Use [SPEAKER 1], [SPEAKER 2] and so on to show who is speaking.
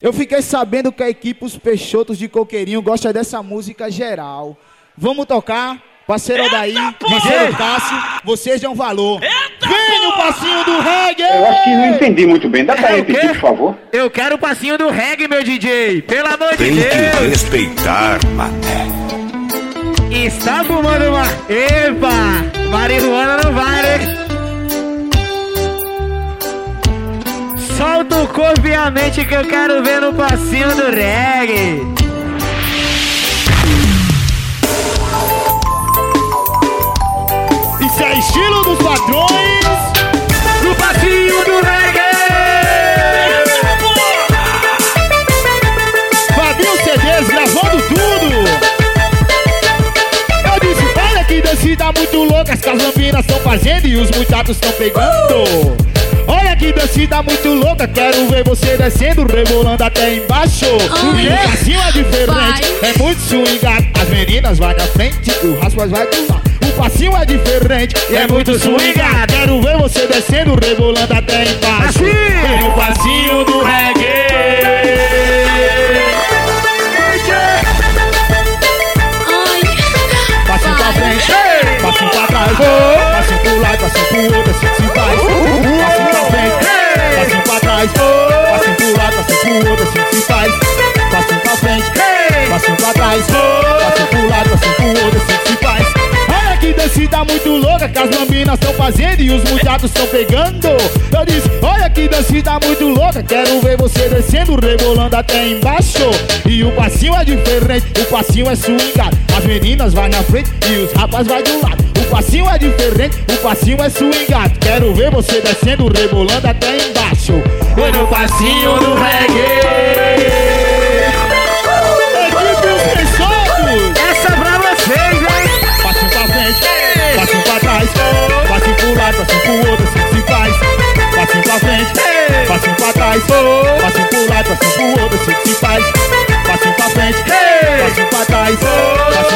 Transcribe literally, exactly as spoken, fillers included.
[SPEAKER 1] Eu fiquei sabendo que a equipe Os Peixotos de Coqueirinho gosta dessa música geral. Vamos tocar? Parceiro daí, parceiro Cássio, vocês dão valor. Vem o passinho do reggae!
[SPEAKER 2] Eu acho que não entendi muito bem. Dá pra
[SPEAKER 3] É,
[SPEAKER 2] repetir, por favor?
[SPEAKER 3] Eu quero o passinho do reggae, meu D J. Pelo amor
[SPEAKER 4] Tem
[SPEAKER 3] de Deus.
[SPEAKER 4] que respeitar, mané.
[SPEAKER 3] Está fumando uma... Epa! Marihuana não vai, né? Solta o corpo e a mente que eu quero ver no passinho do reggae.
[SPEAKER 1] Isso é estilo dos patrões
[SPEAKER 3] No passinho do reggae.
[SPEAKER 1] Fabinho C Ds gravando tudo. Eu disse, olha que dancinha muito louca, as casambinas estão fazendo e os muchachos estão pegando. Olha que dancinha muito louca, quero ver você descendo, rebolando até embaixo. E o passinho é diferente, é muito swingado. As meninas vai na frente e o rapaz vai do lado. O passinho é diferente, é muito swingado. Quero ver você descendo, rebolando até embaixo. Vem o passinho do reggae. Passinho pra frente, passinho pra trás, passinho pro lado, passinho pro outro, assim que se faz. Passinho pra frente, passinho pra trás, passinho pro lado, passinho pro outro, assim que se faz. Passinho pra frente, passinho pra trás, passinho pro lado, passinho pro outro, assim que se faz. Olha que dancinha muito louca que as lambinas estão fazendo e os muchachos estão pegando. Eu disse, olha que dancinha muito louca, quero ver você descendo, rebolando até embaixo. E o passinho é diferente, o passinho é swingado. As meninas vai na frente e os rapazes vai do lado. O passinho é diferente, o passinho é swingado. Quero ver você descendo, rebolando até embaixo. Foi no passinho do reggae. Equipe Os Peixotos.
[SPEAKER 3] Essa pra vocês, hein?
[SPEAKER 1] Passinho pra frente, passinho pra trás, passinho pro lado, passinho pro outro, assim que se faz. Passinho pra frente, passinho pra trás, passinho pro lado, passinho pro outro, assim que se faz. Passinho pra frente, passinho pra trás, passinho